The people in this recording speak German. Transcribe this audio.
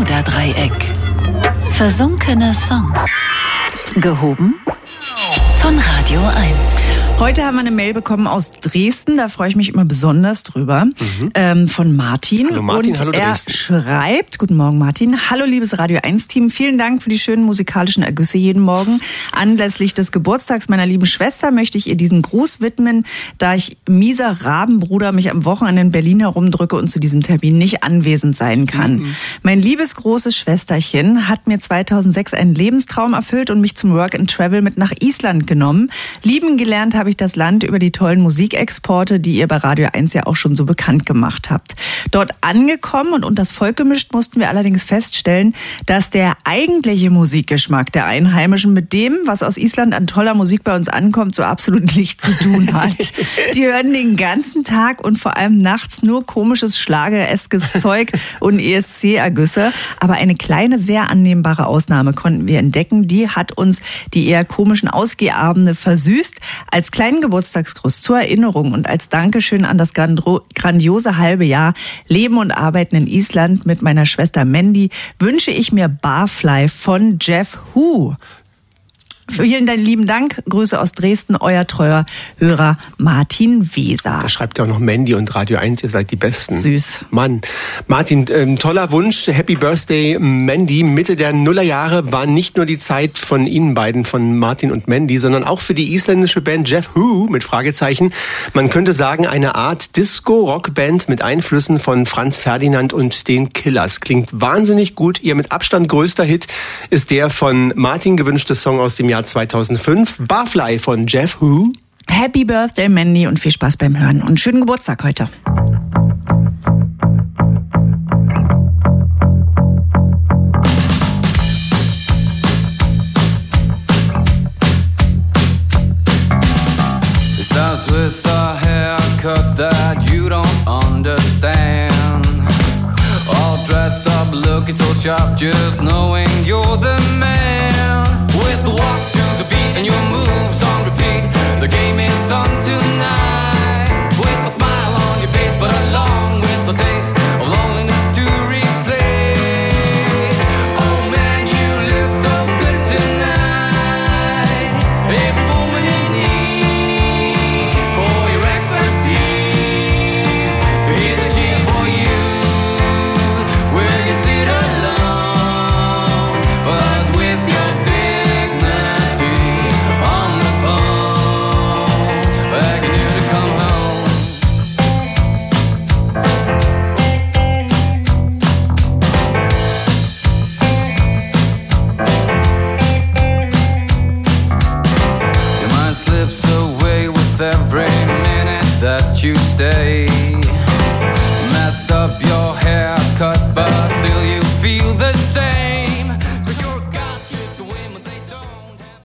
Bermuda-Dreieck. Versunkene Songs. Gehoben von Radio 1. Heute haben wir eine Mail bekommen aus Dresden, da freue ich mich immer besonders drüber, von Martin. Hallo Martin, und hallo er Dresden. schreibt, guten Morgen Martin, hallo liebes Radio 1 Team, vielen Dank für die schönen musikalischen Ergüsse jeden Morgen. Anlässlich des Geburtstags meiner lieben Schwester möchte ich ihr diesen Gruß widmen, da ich mieser Rabenbruder mich am Wochenende in Berlin herumdrücke und zu diesem Termin nicht anwesend sein kann. Mein liebes großes Schwesterchen hat mir 2006 einen Lebenstraum erfüllt und mich zum Work and Travel mit nach Island genommen. Lieben gelernt habe ich das Land über die tollen Musikexporte, die ihr bei Radio 1 ja auch schon so bekannt gemacht habt. Dort angekommen und unter das Volk gemischt, mussten wir allerdings feststellen, dass der eigentliche Musikgeschmack der Einheimischen mit dem, was aus Island an toller Musik bei uns ankommt, so absolut nichts zu tun hat. Die hören den ganzen Tag und vor allem nachts nur komisches Schlagereskes Zeug und ESC-Ergüsse. Aber eine kleine, sehr annehmbare Ausnahme konnten wir entdecken. Die hat uns die eher komischen Ausgehabende versüßt. Als kleinen Geburtstagsgruß zur Erinnerung und als Dankeschön an das grandiose halbe Jahr Leben und Arbeiten in Island mit meiner Schwester Mandy wünsche ich mir Barfly von Jeff Who. Vielen lieben Dank. Grüße aus Dresden, euer treuer Hörer Martin Weser. Da schreibt ja auch noch Mandy und Radio 1, ihr seid die Besten. Süß. Mann. Martin, toller Wunsch. Happy Birthday, Mandy. Mitte der Nullerjahre war nicht nur die Zeit von Ihnen beiden, von Martin und Mandy, sondern auch für die isländische Band Jeff Who mit Fragezeichen. Man könnte sagen, eine Art Disco-Rock-Band mit Einflüssen von Franz Ferdinand und den Killers. Klingt wahnsinnig gut. Ihr mit Abstand größter Hit ist der von Martin gewünschte Song aus dem Jahr 2005, Barfly von Jeff Who. Happy Birthday, Mandy, und viel Spaß beim Hören und schönen Geburtstag heute. It starts with a haircut that you don't understand. All dressed up, looking so sharp, just knowing you're the man. With the walk to the beat and your moves on repeat, the game is on tonight. With a smile on your face, but along with the taste of loneliness to replace. Oh man, you look so good tonight. Every woman in need for your expertise. To hear the cheer for you, where you sit alone, but with your dignity on the phone, begging you to come home. Your mind slips away with every minute that you stay. Messed up your